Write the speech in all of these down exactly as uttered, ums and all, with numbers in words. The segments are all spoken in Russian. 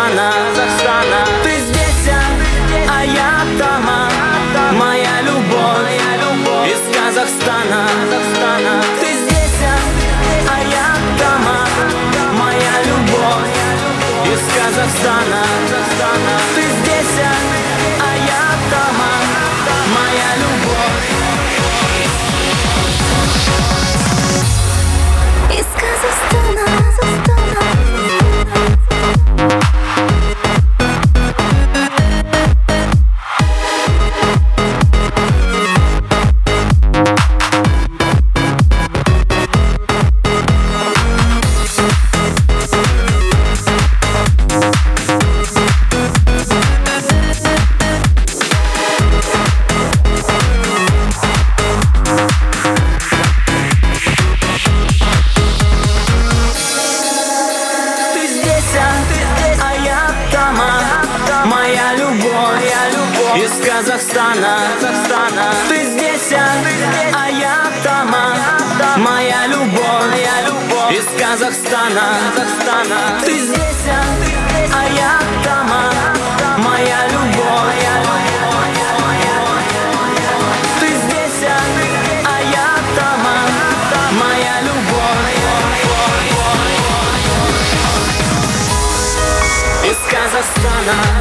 Казахстана. Ты здесь, а я там, моя любовь из Казахстана. Ты здесь, а я там, моя любовь из Казахстана. Ты здесь, а я там, моя любовь из Казахстана. Моя любовь из Казахстана. Ты здесь, а я там, моя любовь из Казахстана. Ты здесь, а я там, моя любовь. Ты здесь, а я там, моя любовь из Казахстана.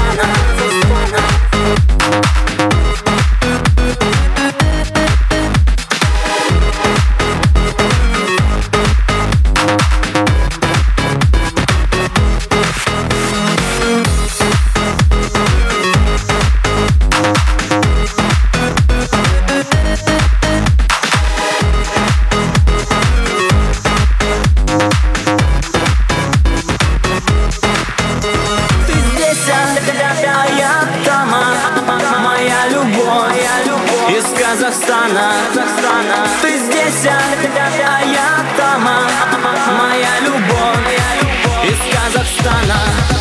А я там, моя любовь из Казахстана. Ты здесь, а я там, моя любовь из Казахстана.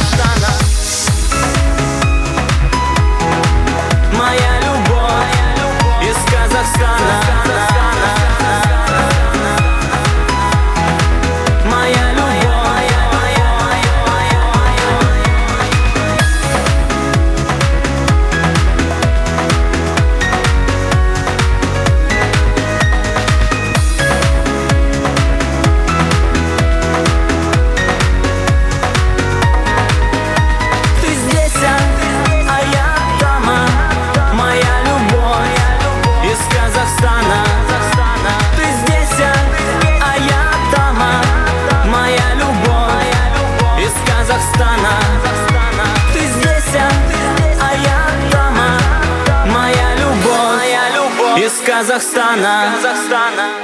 Моя любовь из Казахстана. Ты здесь, а я там, моя любовь из Казахстана.